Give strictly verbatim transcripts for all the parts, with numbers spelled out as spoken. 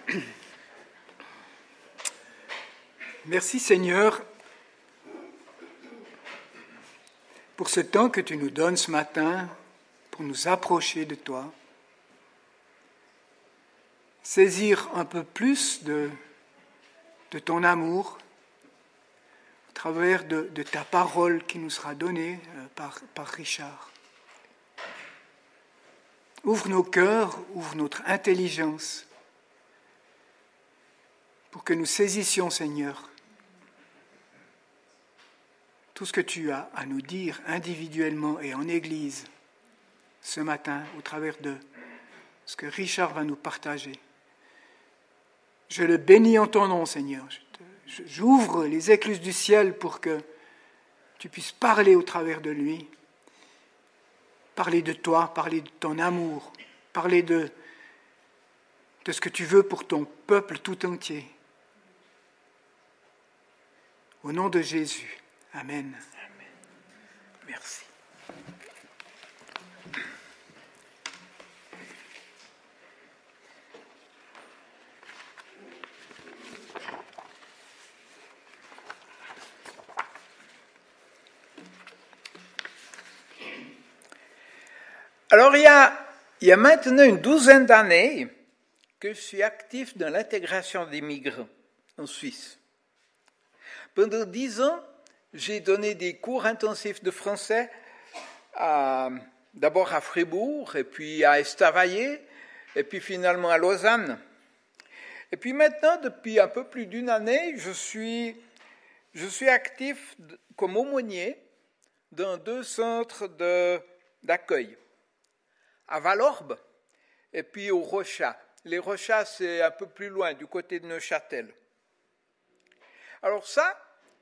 Merci Seigneur pour ce temps que tu nous donnes ce matin pour nous approcher de toi, saisir un peu plus de, de ton amour au travers de, de ta parole qui nous sera donnée par, par Richard. Ouvre nos cœurs, ouvre notre intelligence pour que nous saisissions, Seigneur, tout ce que tu as à nous dire individuellement et en Église ce matin au travers de ce que Richard va nous partager. Je le bénis en ton nom, Seigneur. Je te, j'ouvre les écluses du ciel pour que tu puisses parler au travers de lui, parler de toi, parler de ton amour, parler de, de ce que tu veux pour ton peuple tout entier. Au nom de Jésus. Amen. Amen. Merci. Alors, il y a, il y a maintenant une douzaine d'années que je suis actif dans l'intégration des migrants en Suisse. Pendant dix ans, j'ai donné des cours intensifs de français, à, d'abord à Fribourg, et puis à Estavayer, et puis finalement à Lausanne. Et puis maintenant, depuis un peu plus d'une année, je suis, je suis actif comme aumônier dans deux centres de, d'accueil, à Valorbe et puis au Rochat. Les Rochats, c'est un peu plus loin, du côté de Neuchâtel. Alors ça,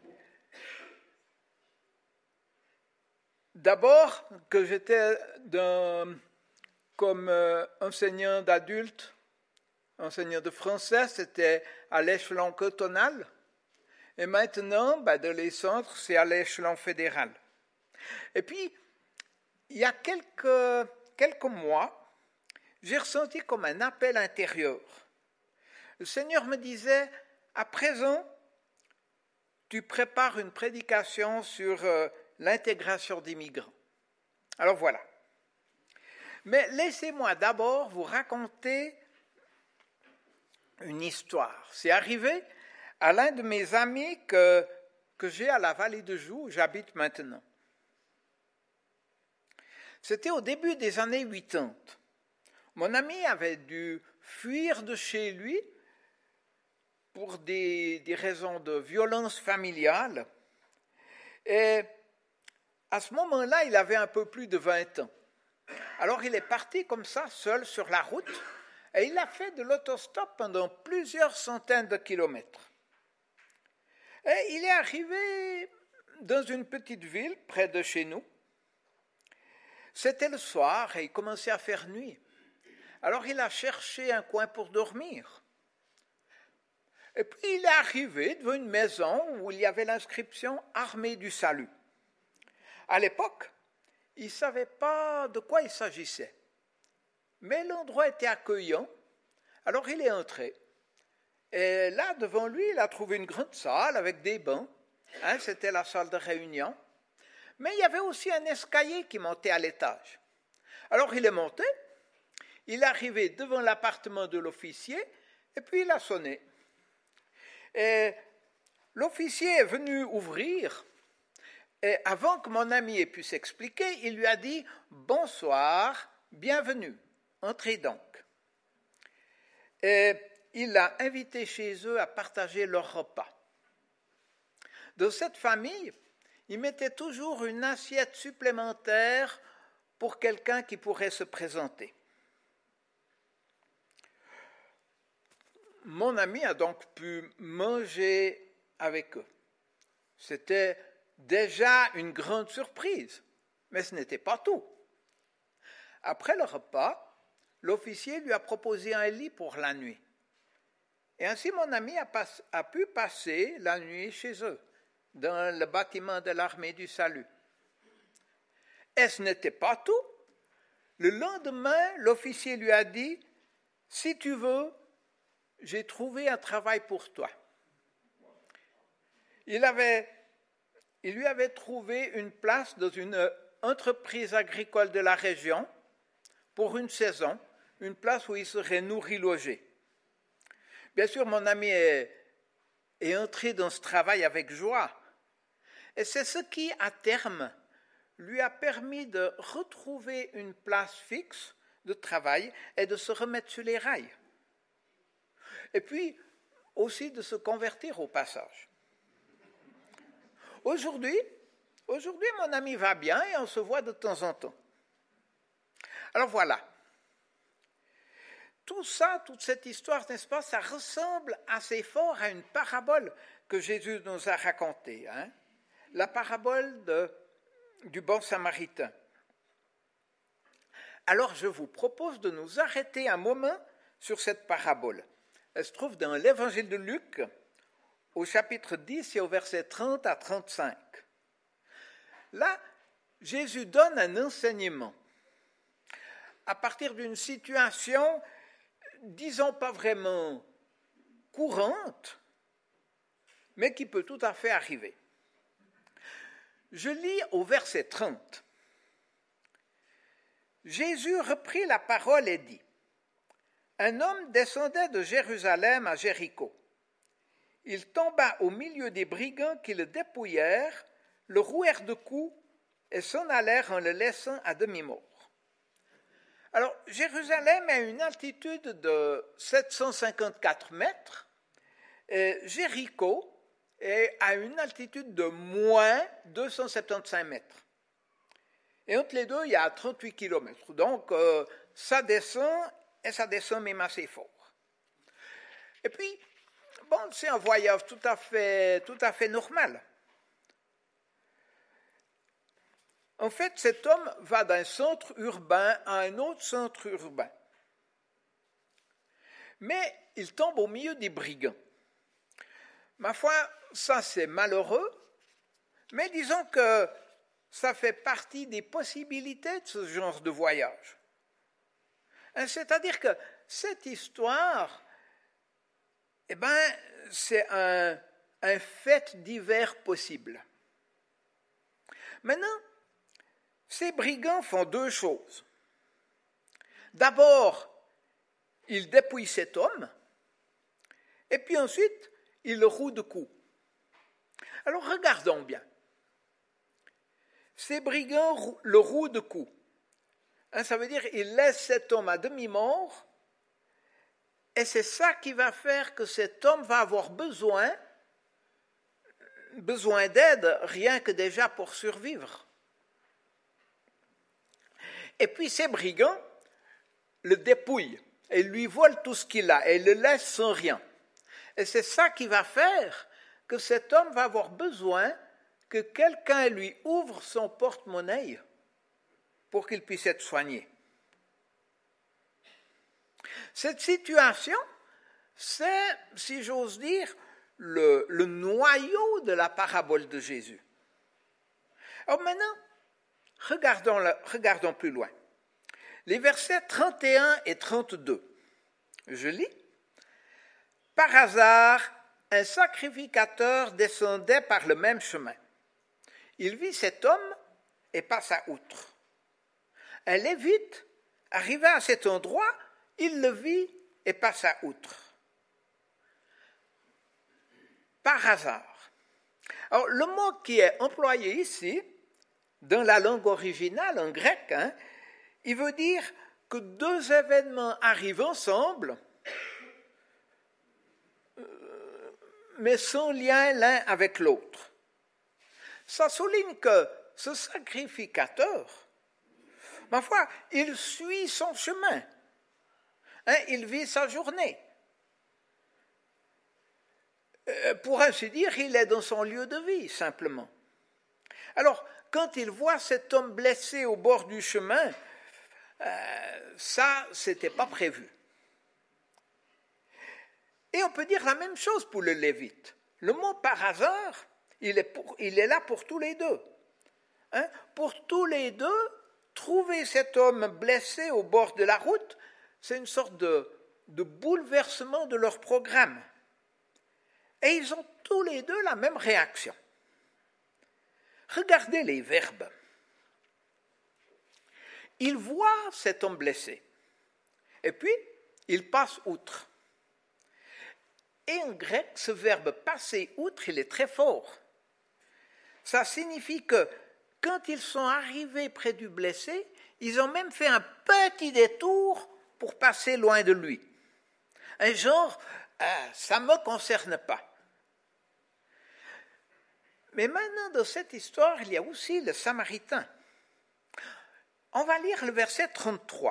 d'abord, que j'étais d'un, comme euh, enseignant d'adultes, enseignant de français, c'était à l'échelon cantonal. Et maintenant, ben, dans les centres, c'est à l'échelon fédéral. Et puis, il y a quelques, quelques mois, j'ai ressenti comme un appel intérieur. Le Seigneur me disait, à présent, tu prépares une prédication sur euh, l'intégration des migrants. Alors voilà. Mais laissez-moi d'abord vous raconter une histoire. C'est arrivé à l'un de mes amis que, que j'ai à la Vallée de Joux, où j'habite maintenant. C'était au début des années quatre-vingt-dix. Mon ami avait dû fuir de chez lui pour des, des raisons de violence familiale. Et à ce moment-là, il avait un peu plus de vingt ans. Alors il est parti comme ça, seul sur la route, et il a fait de l'autostop pendant plusieurs centaines de kilomètres. Et il est arrivé dans une petite ville près de chez nous. C'était le soir et il commençait à faire nuit. Alors il a cherché un coin pour dormir. Et puis il est arrivé devant une maison où il y avait l'inscription « Armée du Salut ». À l'époque, il ne savait pas de quoi il s'agissait. Mais l'endroit était accueillant, alors il est entré. Et là, devant lui, il a trouvé une grande salle avec des bancs. Hein, c'était la salle de réunion. Mais il y avait aussi un escalier qui montait à l'étage. Alors il est monté, il est arrivé devant l'appartement de l'officier, et puis il a sonné. Et l'officier est venu ouvrir, et avant que mon ami ait pu s'expliquer, il lui a dit « Bonsoir, bienvenue, entrez donc ». Et il l'a invité chez eux à partager leur repas. Dans cette famille, il mettait toujours une assiette supplémentaire pour quelqu'un qui pourrait se présenter. Mon ami a donc pu manger avec eux. C'était déjà une grande surprise, mais ce n'était pas tout. Après le repas, l'officier lui a proposé un lit pour la nuit. Et ainsi mon ami a, pas, a pu passer la nuit chez eux, dans le bâtiment de l'Armée du Salut. Et ce n'était pas tout. Le lendemain, l'officier lui a dit « Si tu veux, j'ai trouvé un travail pour toi. Il, avait, il lui avait trouvé une place dans une entreprise agricole de la région pour une saison, une place où il serait nourri, logé. Bien sûr, mon ami est, est entré dans ce travail avec joie. Et c'est ce qui, à terme, lui a permis de retrouver une place fixe de travail et de se remettre sur les rails. Et puis, aussi de se convertir au passage. Aujourd'hui, aujourd'hui, mon ami va bien et on se voit de temps en temps. Alors voilà. Tout ça, toute cette histoire, n'est-ce pas, ça ressemble assez fort à une parabole que Jésus nous a racontée. Hein? La parabole de, du bon samaritain. Alors je vous propose de nous arrêter un moment sur cette parabole. Elle se trouve dans l'évangile de Luc, au chapitre dix et au verset trente à trente-cinq. Là, Jésus donne un enseignement à partir d'une situation, disons pas vraiment courante, mais qui peut tout à fait arriver. Je lis au verset trente. Jésus reprit la parole et dit : Un homme descendait de Jérusalem à Jéricho. Il tomba au milieu des brigands qui le dépouillèrent, le rouèrent de coups et s'en allèrent en le laissant à demi-mort. Alors, Jérusalem a une altitude de sept cent cinquante-quatre mètres, et Jéricho est à une altitude de moins deux cent soixante-quinze mètres. Et entre les deux, il y a trente-huit kilomètres. Donc, euh, ça descend, et ça descend même assez fort. Et puis, bon, c'est un voyage tout à fait, tout à fait normal. En fait, cet homme va d'un centre urbain à un autre centre urbain. Mais il tombe au milieu des brigands. Ma foi, ça c'est malheureux, mais disons que ça fait partie des possibilités de ce genre de voyage. C'est-à-dire que cette histoire, eh ben, c'est un, un fait divers possible. Maintenant, ces brigands font deux choses. D'abord, ils dépouillent cet homme, et puis ensuite, ils le rouent de coups. Alors regardons bien. Ces brigands le rouent de coups. Hein, ça veut dire qu'ils laissent cet homme à demi-mort, et c'est ça qui va faire que cet homme va avoir besoin, besoin d'aide, rien que déjà pour survivre. Et puis ces brigands le dépouillent et lui volent tout ce qu'il a et le laissent sans rien. Et c'est ça qui va faire que cet homme va avoir besoin que quelqu'un lui ouvre son porte-monnaie pour qu'il puisse être soigné. Cette situation, c'est, si j'ose dire, le, le noyau de la parabole de Jésus. Alors maintenant, regardons, le, regardons plus loin. Les versets trente et un et trente-deux. Je lis. Par hasard, un sacrificateur descendait par le même chemin. Il vit cet homme et passa outre. Un lévite arriva à cet endroit, il le vit et passa outre. Par hasard. Alors, le mot qui est employé ici, dans la langue originale, en grec, hein, il veut dire que deux événements arrivent ensemble, mais sans lien l'un avec l'autre. Ça souligne que ce sacrificateur, ma foi, il suit son chemin. Hein, il vit sa journée. Euh, pour ainsi dire, il est dans son lieu de vie, simplement. Alors, quand il voit cet homme blessé au bord du chemin, euh, ça, c'était pas prévu. Et on peut dire la même chose pour le Lévite. Le mot par hasard, il est, pour, il est là pour tous les deux. Hein? Pour tous les deux, trouver cet homme blessé au bord de la route, c'est une sorte de, de bouleversement de leur programme. Et ils ont tous les deux la même réaction. Regardez les verbes. Ils voient cet homme blessé. Et puis, ils passent outre. Et en grec, ce verbe « passer outre », il est très fort. Ça signifie que quand ils sont arrivés près du blessé, ils ont même fait un petit détour pour passer loin de lui. Un genre, euh, ça ne me concerne pas. Mais maintenant, dans cette histoire, il y a aussi le Samaritain. On va lire le verset trente-trois.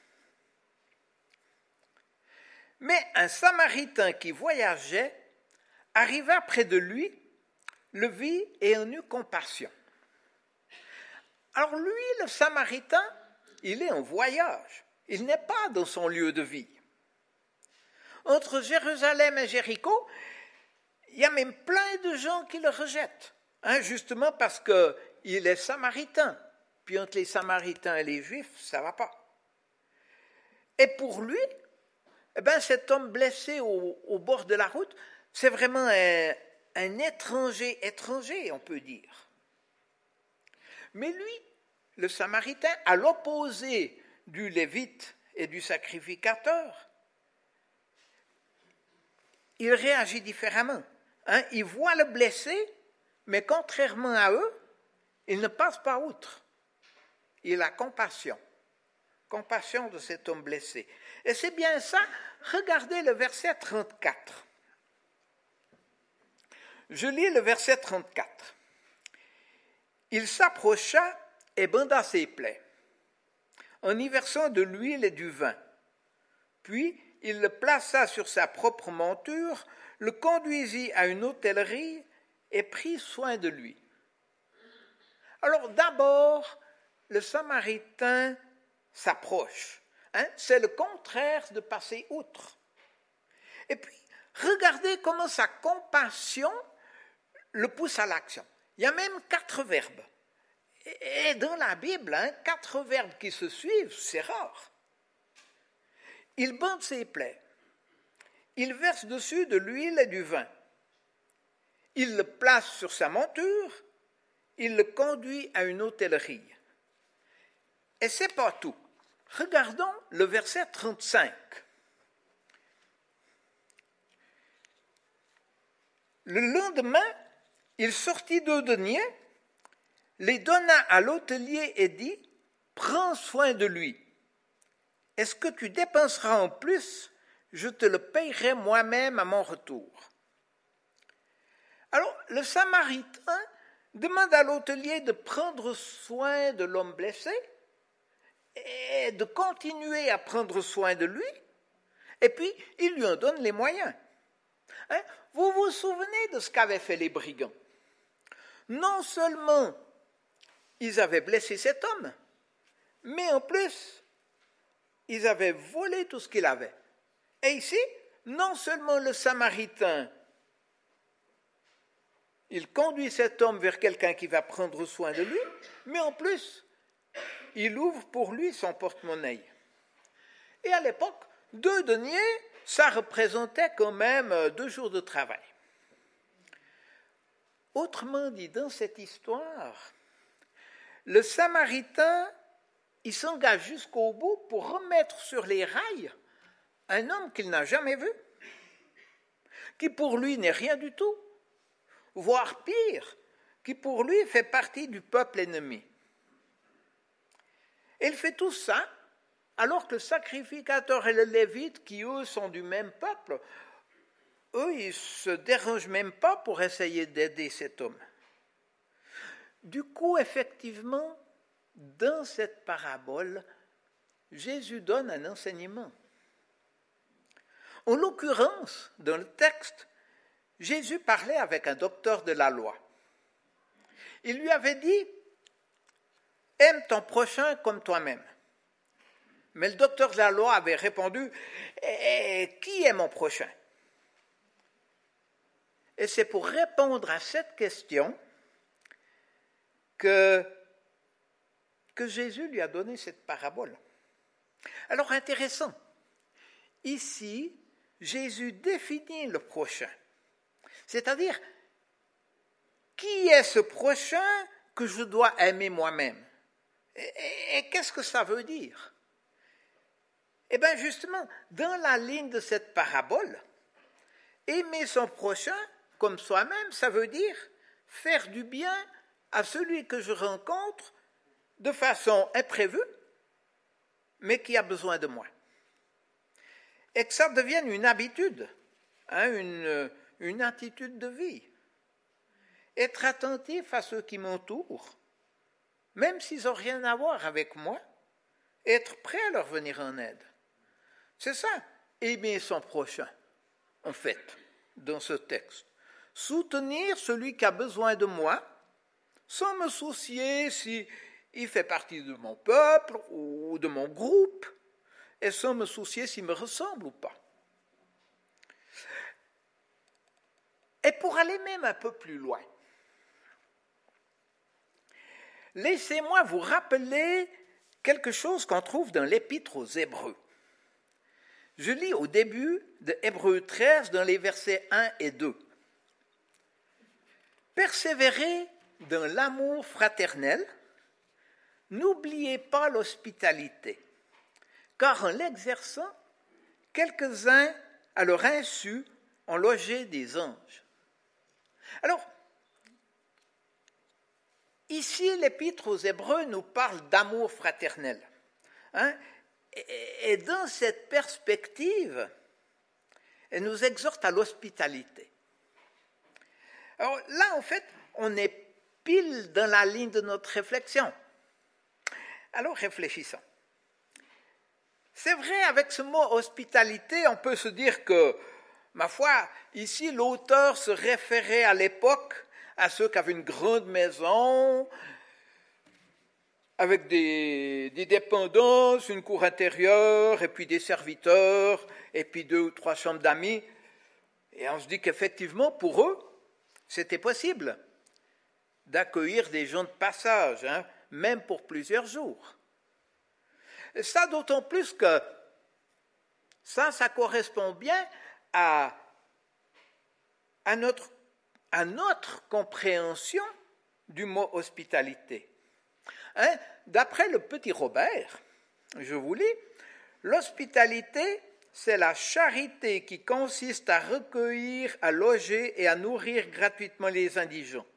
Mais un Samaritain qui voyageait arriva près de lui, le vit et en eut compassion. Alors lui, le Samaritain, il est en voyage. Il n'est pas dans son lieu de vie. Entre Jérusalem et Jéricho, il y a même plein de gens qui le rejettent, hein, justement parce qu'il est Samaritain. Puis entre les Samaritains et les Juifs, ça ne va pas. Et pour lui, eh ben, cet homme blessé au, au bord de la route, c'est vraiment un, un étranger étranger, on peut dire. Mais lui, le Samaritain, à l'opposé du Lévite et du sacrificateur, il réagit différemment. Hein, il voit le blessé, mais contrairement à eux, il ne passe pas outre. Il a compassion. Compassion de cet homme blessé. Et c'est bien ça, regardez le verset trente-quatre. Je lis le verset trente-quatre. Il s'approcha et banda ses plaies, en y versant de l'huile et du vin. Puis il le plaça sur sa propre monture, le conduisit à une hôtellerie et prit soin de lui. Alors d'abord, le Samaritain s'approche. Hein? C'est le contraire de passer outre. Et puis, regardez comment sa compassion le pousse à l'action. Il y a même quatre verbes. Et dans la Bible, hein, quatre verbes qui se suivent, c'est rare. Il bande ses plaies. Il verse dessus de l'huile et du vin. Il le place sur sa monture. Il le conduit à une hôtellerie. Et c'est pas tout. Regardons le verset trente-cinq. Le lendemain, il sortit deux deniers, les donna à l'hôtelier et dit « Prends soin de lui. Est-ce que tu dépenseras en plus? Je te le payerai moi-même à mon retour. » Alors, le Samaritain demande à l'hôtelier de prendre soin de l'homme blessé et de continuer à prendre soin de lui, et puis il lui en donne les moyens. Hein? Vous vous souvenez de ce qu'avaient fait les brigands? Non seulement ils avaient blessé cet homme, mais en plus, ils avaient volé tout ce qu'il avait. Et ici, non seulement le Samaritain, il conduit cet homme vers quelqu'un qui va prendre soin de lui, mais en plus, il ouvre pour lui son porte-monnaie. Et à l'époque, deux deniers, ça représentait quand même deux jours de travail. Autrement dit, dans cette histoire, le Samaritain, il s'engage jusqu'au bout pour remettre sur les rails un homme qu'il n'a jamais vu, qui pour lui n'est rien du tout, voire pire, qui pour lui fait partie du peuple ennemi. Et il fait tout ça alors que le sacrificateur et le lévite, qui eux sont du même peuple, eux, ils ne se dérangent même pas pour essayer d'aider cet homme. Du coup, effectivement, dans cette parabole, Jésus donne un enseignement. En l'occurrence, dans le texte, Jésus parlait avec un docteur de la loi. Il lui avait dit « Aime ton prochain comme toi-même ». Mais le docteur de la loi avait répondu « Et qui est mon prochain ?» Et c'est pour répondre à cette question que, que Jésus lui a donné cette parabole. Alors intéressant, ici, Jésus définit le prochain. C'est-à-dire, qui est ce prochain que je dois aimer moi-même? Et, et, et qu'est-ce que ça veut dire? Eh bien, justement, dans la ligne de cette parabole, aimer son prochain comme soi-même, ça veut dire faire du bien à celui que je rencontre de façon imprévue, mais qui a besoin de moi. Et que ça devienne une habitude, hein, une, une attitude de vie. Être attentif à ceux qui m'entourent, même s'ils n'ont rien à voir avec moi, être prêt à leur venir en aide. C'est ça, aimer son prochain, en fait, dans ce texte. Soutenir celui qui a besoin de moi, sans me soucier s'il fait partie de mon peuple ou de mon groupe, et sans me soucier s'il me ressemble ou pas. Et pour aller même un peu plus loin, laissez-moi vous rappeler quelque chose qu'on trouve dans l'Épître aux Hébreux. Je lis au début de Hébreux treize dans les versets un et deux. Persévérez dans l'amour fraternel, n'oubliez pas l'hospitalité, car en l'exerçant, quelques-uns, à leur insu, ont logé des anges. Alors, ici, l'Épître aux Hébreux nous parle d'amour fraternel. Hein? Et, et dans cette perspective, elle nous exhorte à l'hospitalité. Alors là, en fait, on est pile dans la ligne de notre réflexion. Alors réfléchissons. C'est vrai, avec ce mot hospitalité, on peut se dire que, ma foi, ici, l'auteur se référait à l'époque à ceux qui avaient une grande maison, avec des, des dépendances, une cour intérieure, et puis des serviteurs, et puis deux ou trois chambres d'amis. Et on se dit qu'effectivement, pour eux, c'était possible d'accueillir des gens de passage, hein, même pour plusieurs jours. Et ça, d'autant plus que ça, ça correspond bien à, à, notre, à notre compréhension du mot hospitalité. Hein, d'après le petit Robert, je vous lis, l'hospitalité, c'est la charité qui consiste à recueillir, à loger et à nourrir gratuitement les indigents.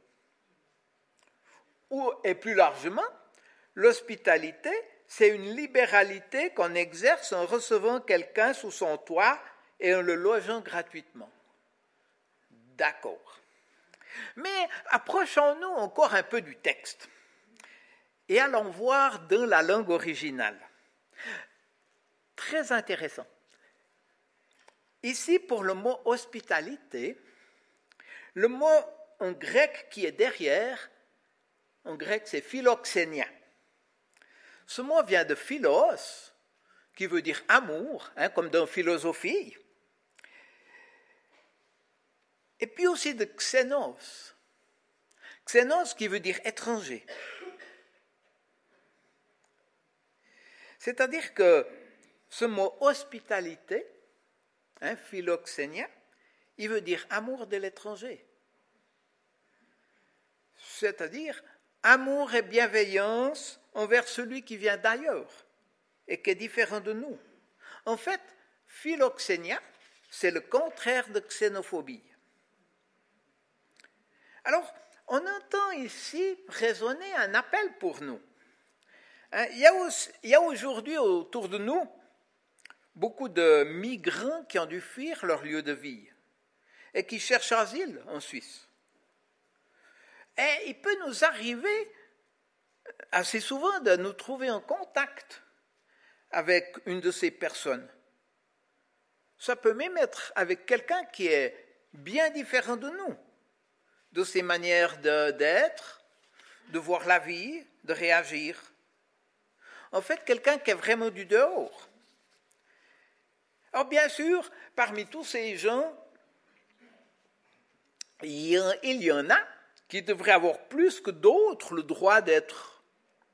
Ou, et plus largement, l'hospitalité, c'est une libéralité qu'on exerce en recevant quelqu'un sous son toit et en le logeant gratuitement. D'accord. Mais approchons-nous encore un peu du texte et allons voir dans la langue originale. Très intéressant. Ici, pour le mot hospitalité, le mot en grec qui est derrière, en grec c'est philoxénia. Ce mot vient de philos, qui veut dire amour, hein, comme dans philosophie, et puis aussi de xénos. Xénos qui veut dire étranger. C'est-à-dire que ce mot hospitalité, hein, philoxénia, il veut dire amour de l'étranger. C'est-à-dire amour et bienveillance envers celui qui vient d'ailleurs et qui est différent de nous. En fait, philoxénia, c'est le contraire de xénophobie. Alors, on entend ici résonner un appel pour nous. Hein, il y a aussi, il y a aujourd'hui autour de nous beaucoup de migrants qui ont dû fuir leur lieu de vie et qui cherchent asile en Suisse. Et il peut nous arriver assez souvent de nous trouver en contact avec une de ces personnes. Ça peut même être avec quelqu'un qui est bien différent de nous, de ses manières de, d'être, de voir la vie, de réagir. En fait, quelqu'un qui est vraiment du dehors. Alors bien sûr, parmi tous ces gens, il y, en, il y en a qui devraient avoir plus que d'autres le droit d'être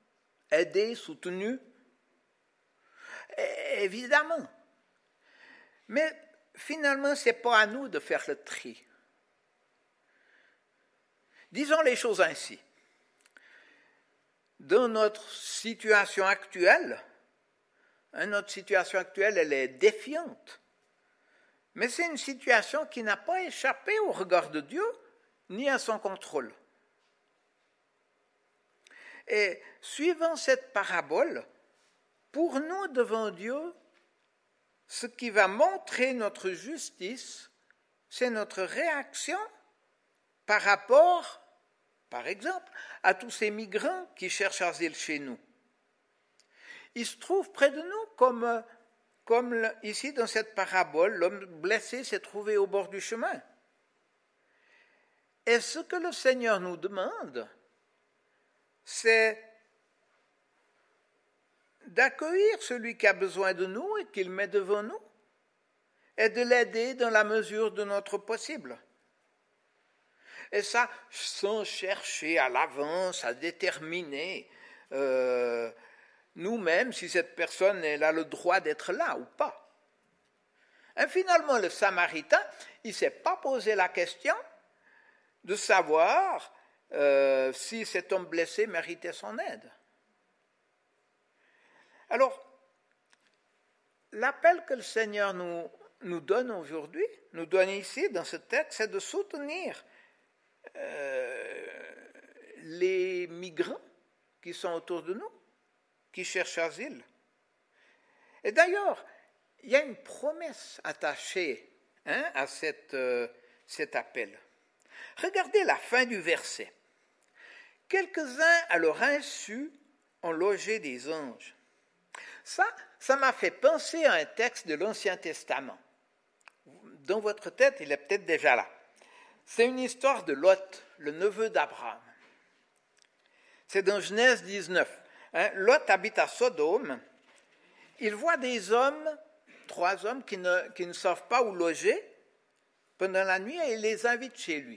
aidés, soutenus. Et évidemment. Mais finalement, ce n'est pas à nous de faire le tri. Disons les choses ainsi. Dans notre situation actuelle, hein, notre situation actuelle, elle est défiante. Mais c'est une situation qui n'a pas échappé au regard de Dieu, ni à son contrôle. Et suivant cette parabole, pour nous devant Dieu, ce qui va montrer notre justice, c'est notre réaction par rapport, par exemple, à tous ces migrants qui cherchent asile chez nous. Ils se trouvent près de nous, comme, comme ici dans cette parabole, l'homme blessé s'est trouvé au bord du chemin. Et ce que le Seigneur nous demande, c'est d'accueillir celui qui a besoin de nous et qu'il met devant nous, et de l'aider dans la mesure de notre possible. Et ça, sans chercher à l'avance, à déterminer euh, nous-mêmes si cette personne elle a le droit d'être là ou pas. Et finalement, le Samaritain, il ne s'est pas posé la question de savoir euh, si cet homme blessé méritait son aide. Alors, l'appel que le Seigneur nous, nous donne aujourd'hui, nous donne ici dans ce texte, c'est de soutenir euh, les migrants qui sont autour de nous, qui cherchent asile. Et d'ailleurs, il y a une promesse attachée hein, à cette, euh, cet appel. Regardez la fin du verset. Quelques-uns, à leur insu, ont logé des anges. Ça, ça m'a fait penser à un texte de l'Ancien Testament. Dans votre tête, il est peut-être déjà là. C'est une histoire de Lot, le neveu d'Abraham. C'est dans Genèse dix-neuf. Hein, Lot habite à Sodome. Il voit des hommes, trois hommes qui ne, qui ne savent pas où loger pendant la nuit et il les invite chez lui.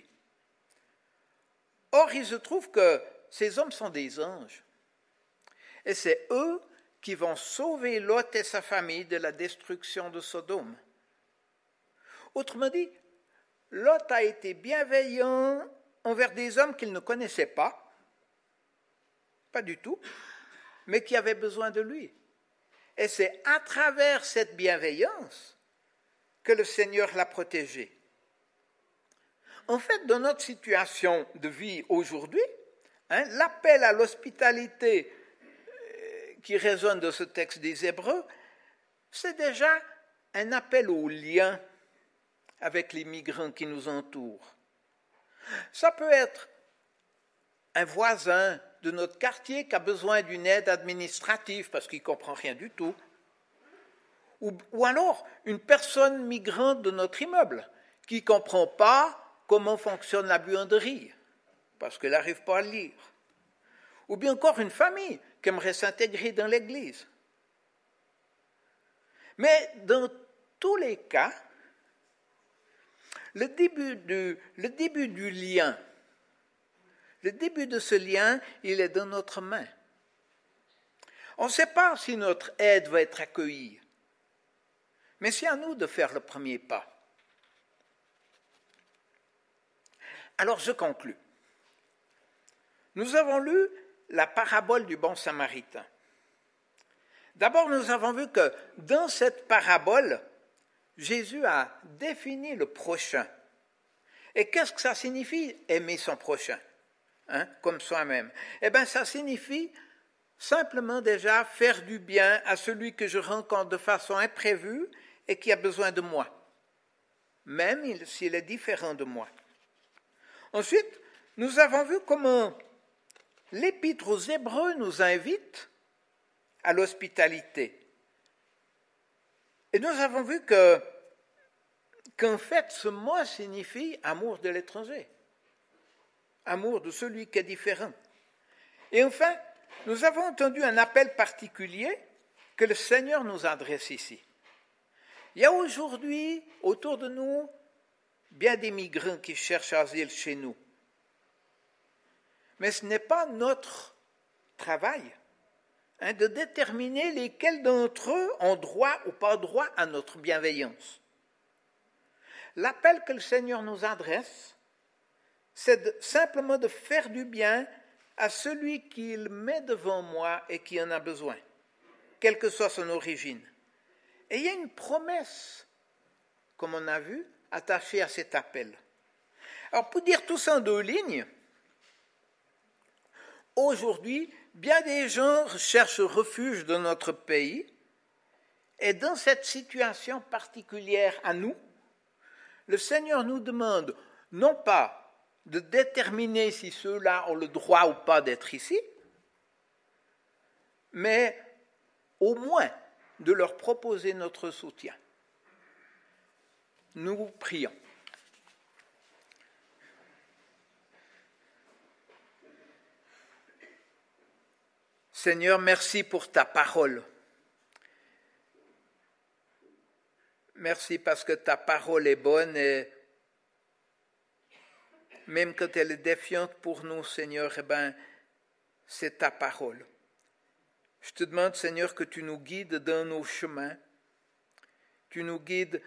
Or, il se trouve que ces hommes sont des anges. Et c'est eux qui vont sauver Lot et sa famille de la destruction de Sodome. Autrement dit, Lot a été bienveillant envers des hommes qu'il ne connaissait pas, pas du tout, mais qui avaient besoin de lui. Et c'est à travers cette bienveillance que le Seigneur l'a protégé. En fait, dans notre situation de vie aujourd'hui, hein, l'appel à l'hospitalité qui résonne dans ce texte des Hébreux, c'est déjà un appel au lien avec les migrants qui nous entourent. Ça peut être un voisin de notre quartier qui a besoin d'une aide administrative parce qu'il ne comprend rien du tout. Ou, ou alors une personne migrante de notre immeuble qui ne comprend pas comment fonctionne la buanderie parce qu'elle n'arrive pas à lire. Ou bien encore une famille qui aimerait s'intégrer dans l'Église. Mais dans tous les cas, le début du, le début du lien, le début de ce lien, il est dans notre main. On ne sait pas si notre aide va être accueillie, mais c'est à nous de faire le premier pas. Alors je conclus. Nous avons lu la parabole du bon samaritain. D'abord, nous avons vu que dans cette parabole, Jésus a défini le prochain. Et qu'est-ce que ça signifie, aimer son prochain, hein, comme soi-même? Eh bien, ça signifie simplement déjà faire du bien à celui que je rencontre de façon imprévue et qui a besoin de moi, même s'il est différent de moi. Ensuite, nous avons vu comment l'Épître aux Hébreux nous invite à l'hospitalité. Et nous avons vu que, qu'en fait, ce mot signifie amour de l'étranger, amour de celui qui est différent. Et enfin, nous avons entendu un appel particulier que le Seigneur nous adresse ici. Il y a aujourd'hui, autour de nous, bien des migrants qui cherchent asile chez nous. Mais ce n'est pas notre travail, hein, de déterminer lesquels d'entre eux ont droit ou pas droit à notre bienveillance. L'appel que le Seigneur nous adresse, c'est de, simplement de faire du bien à celui qu'il met devant moi et qui en a besoin, quelle que soit son origine. Et il y a une promesse, comme on a vu, attachée à cet appel. Alors, pour dire tout ça en deux lignes, aujourd'hui, bien des gens cherchent refuge dans notre pays, et dans cette situation particulière à nous, le Seigneur nous demande non pas de déterminer si ceux-là ont le droit ou pas d'être ici, mais au moins de leur proposer notre soutien. Nous prions. Seigneur, merci pour ta parole. Merci parce que ta parole est bonne et même quand elle est défiante pour nous, Seigneur, eh ben, c'est ta parole. Je te demande, Seigneur, que tu nous guides dans nos chemins, tu nous guides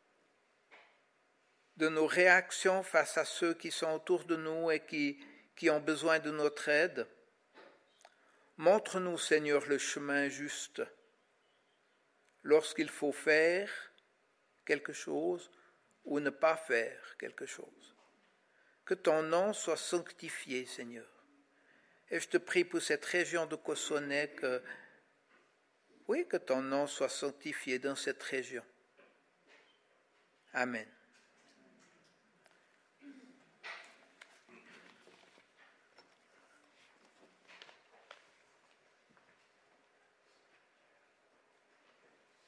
de nos réactions face à ceux qui sont autour de nous et qui, qui ont besoin de notre aide. Montre-nous, Seigneur, le chemin juste lorsqu'il faut faire quelque chose ou ne pas faire quelque chose. Que ton nom soit sanctifié, Seigneur. Et je te prie pour cette région de Cossonay que, oui, que ton nom soit sanctifié dans cette région. Amen.